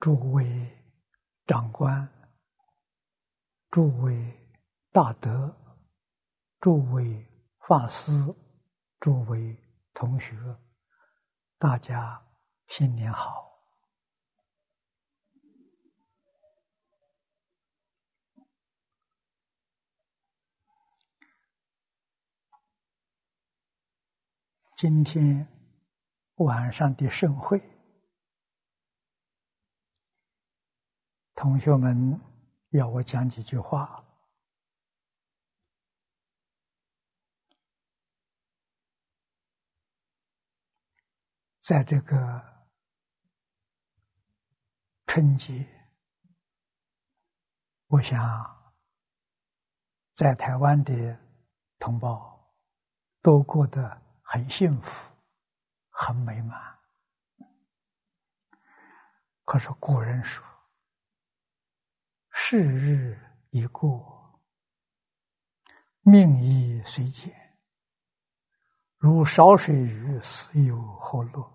诸位长官、诸位大德、诸位法师、诸位同学，大家新年好！今天晚上的盛会，同学们要我讲几句话。在这个春节，我想在台湾的同胞都过得很幸福，很美满。可是古人说，是日已过，命亦虽减，如少水鱼，死有何乐？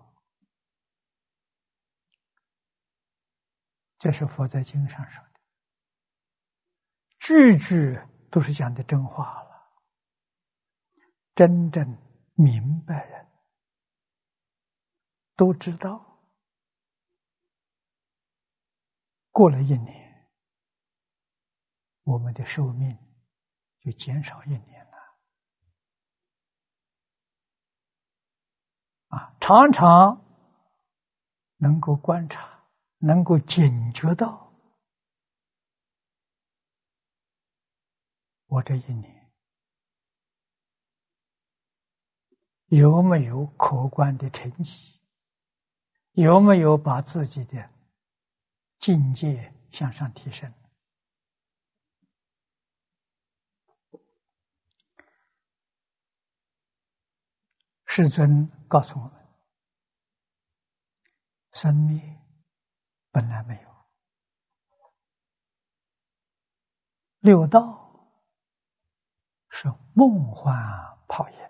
这是佛在经上说的，句句都是讲的真话了。真正明白人都知道，过了一年，我们的寿命就减少一年了。常常能够观察，能够警觉到，我这一年有没有可观的成绩，有没有把自己的境界向上提升。世尊告诉我们，生灭本来没有，六道是梦幻泡影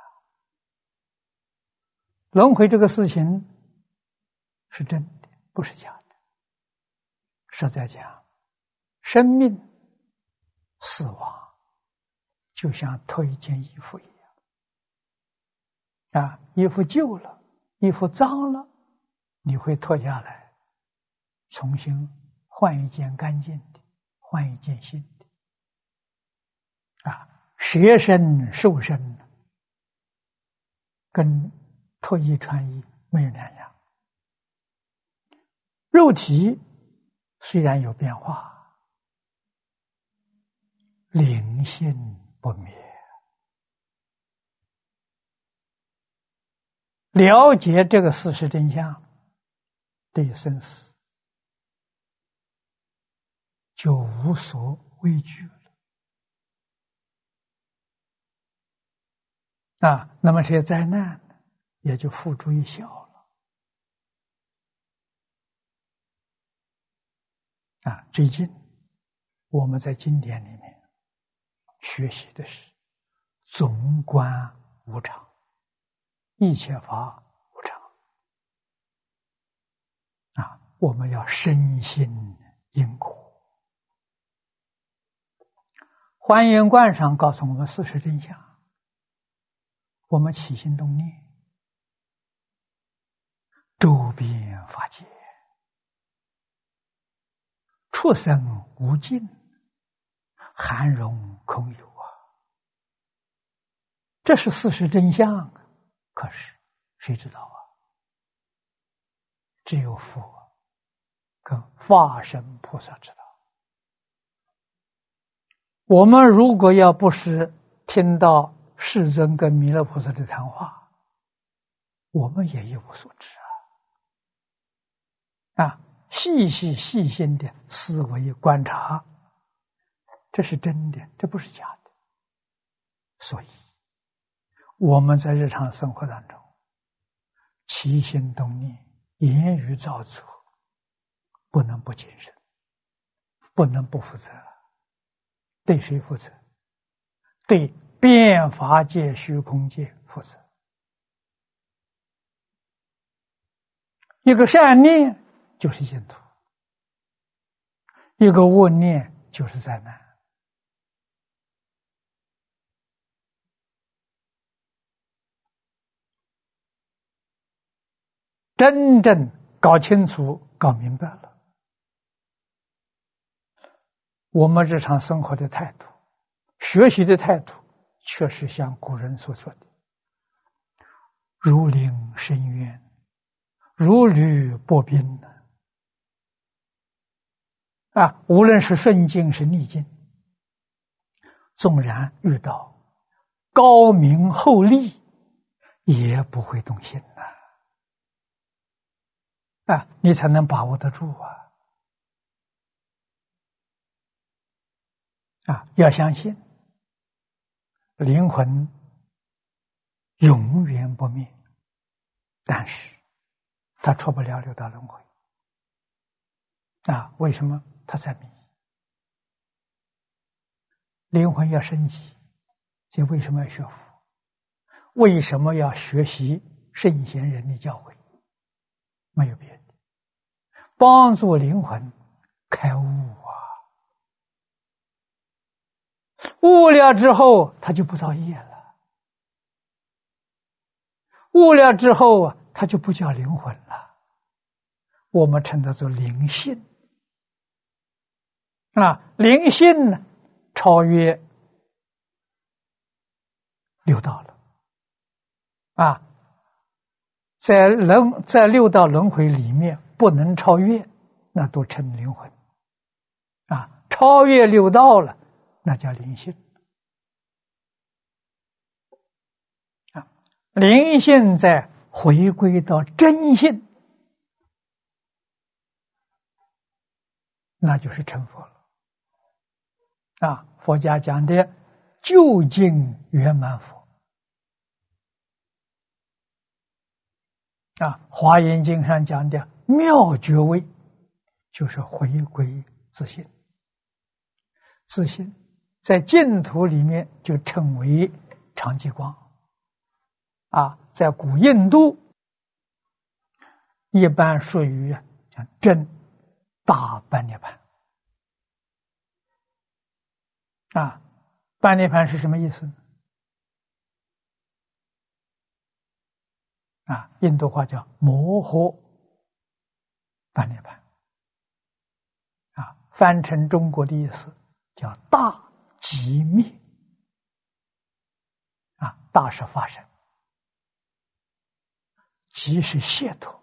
轮回这个事情是真的，不是假的。实在讲，生命死亡就像脱一件衣服一样衣服旧了，衣服脏了，你会脱下来，重新换一件干净的，换一件新的学身受身跟脱衣穿衣没有两样。肉体虽然有变化，灵性不灭。了解这个事实真相，对生死就无所畏惧了那么这些灾难也就付诸一笑了最近我们在经典里面学习的是总观无常，一切法无常我们要深信因果。华严观上告诉我们事实真相，我们起心动念，周遍法界，畜生无尽，含容空有这是事实真相可是谁知道只有佛跟化身菩萨知道。我们如果要不是听到世尊跟弥勒菩萨的谈话，我们也一无所知细心的思维观察，这是真的，这不是假的。所以我们在日常生活当中起心动念，言语造作，不能不谨慎，不能不负责。对谁负责？对变法界虚空界负责。一个善念就是净土， 一个恶念就是灾难。真正搞清楚、搞明白了，我们日常生活的态度、学习的态度，确实像古人所说的“如临深渊，如履薄冰”啊，无论是顺境是逆境，纵然遇到高明厚利，也不会动心啊，你才能把握得住啊！要相信灵魂永远不灭，但是他出不了六道轮回啊！为什么？他在迷。灵魂要升级，就为什么要学佛？为什么要学习圣贤人的教诲？没有别的，帮助灵魂开悟悟了之后他就不造业了，悟了之后他就不叫灵魂了，我们称它做灵性灵性呢超越六道了在六道轮回里面不能超越，那都称灵魂超越六道了，那叫灵性灵性再回归到真性，那就是成佛了佛家讲的究竟圆满佛华严经上讲的妙觉位就是回归自性，自性在净土里面就称为常寂光在古印度一般属于叫真大般涅槃般涅槃是什么意思呢？印度话叫摩诃般涅槃翻成中国的意思叫大寂灭大是发生，寂是解脱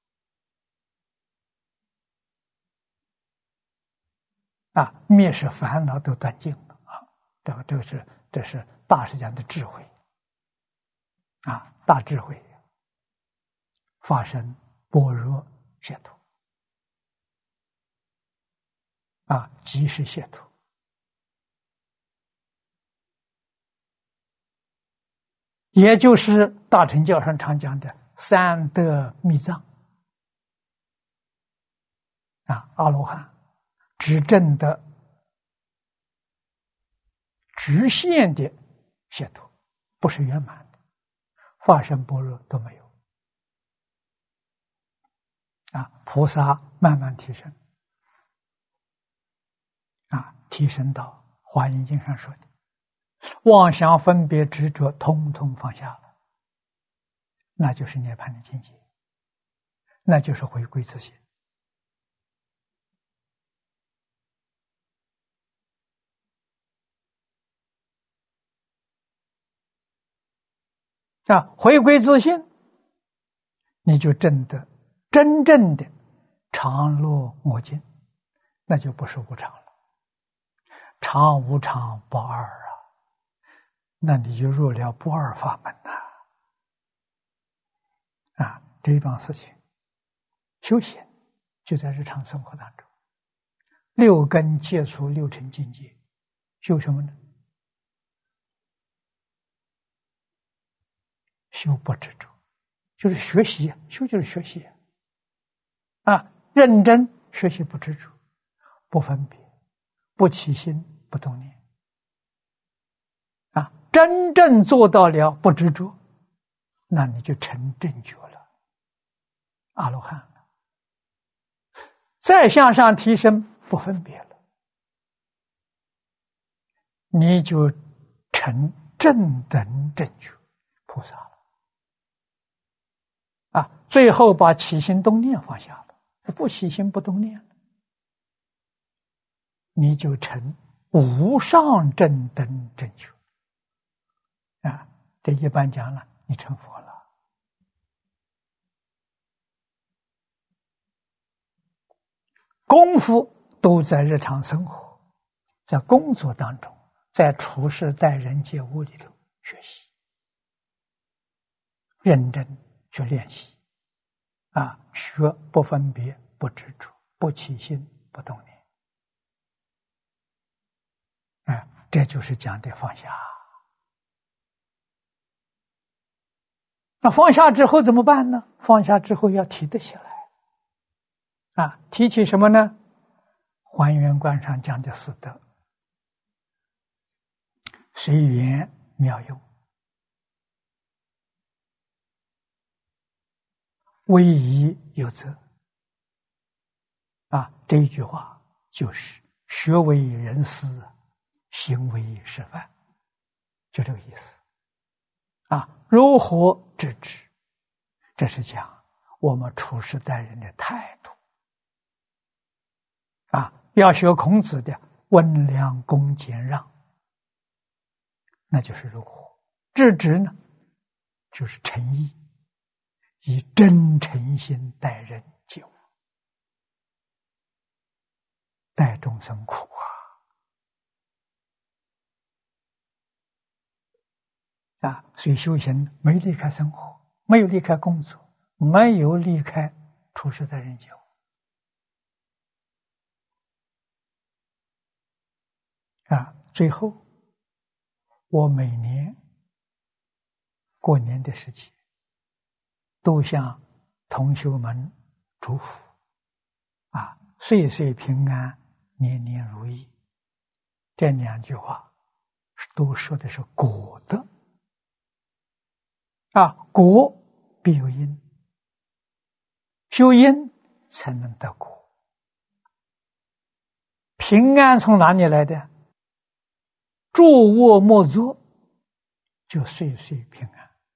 灭是烦恼都断尽了这是大师讲的智慧大智慧发生般若解脱即是解脱，也就是大乘教上常讲的三德密藏阿罗汉只证的局限的解脱，不是圆满的，发生般若都没有菩萨慢慢提升提升到华严经上说的妄想分别执着通通放下了，那就是涅槃的境界，那就是回归自性回归自性，你就证得真正的常乐我净，那就不是无常了，常无常不二那你就入了不二法门这一桩事情修行就在日常生活当中，六根接触六尘境界，修什么呢？修不执着，就是学习修就是学习认真学习不执着，不分别，不起心，不动念真正做到了不执着，那你就成正觉了，阿罗汉了。再向上提升，不分别了， 你就成正等正觉菩萨了。最后把起心动念放下了，不起心不动念，你就成无上正等正觉。这一般讲了，你成佛了。功夫都在日常生活，在工作当中，在处事待人接物里头学习，认真去练习。学不分别，不执着，不起心，不动念。这就是讲的放下。那放下之后怎么办呢？放下之后要提得起来。提起什么呢？还原观上讲的四德，随缘妙用，为宜有则。这一句话就是学为人师，行为示范，就这个意思。如何制止？这是讲我们处事待人的态度。要学孔子的温良恭俭让，那就是如何制止呢？就是诚意，以真诚心待人接物，待众生苦所以修行没离开生活，没有离开工作，没有离开处事待人接物。最后我每年过年的时期都向同学们祝福岁岁平安，年年如意。这两句话都说的是果德果必有因，修因才能得果。平安从哪里来的？住卧莫作，就岁岁平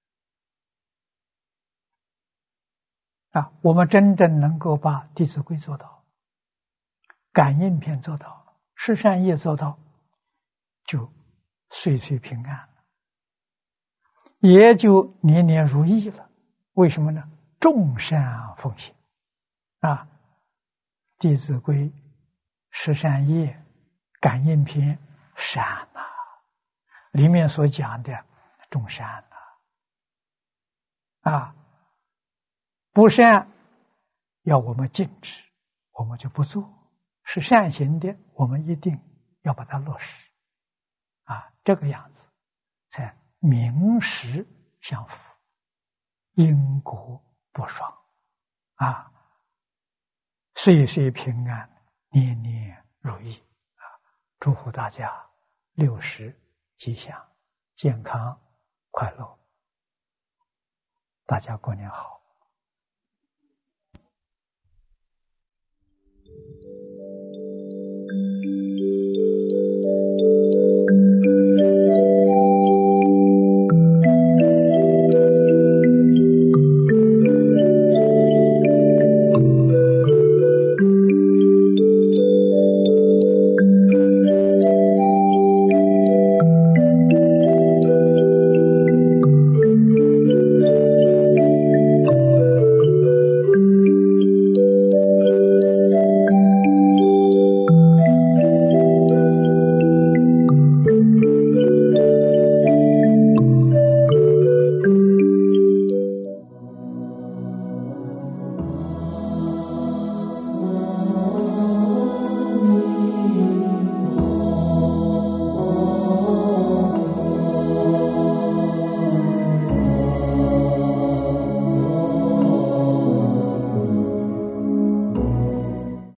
安。我们真正能够把《弟子规》做到，感应篇做到，十善业做到，就岁岁平安了，也就年年如意了。为什么呢？众善奉行弟子规、十善业、感应篇，善里面所讲的众善不善要我们禁止，我们就不做；是善行的，我们一定要把它落实这个样子才名实相符，因果不爽岁岁平安，年年如意祝福大家60吉祥，健康快乐，大家过年好。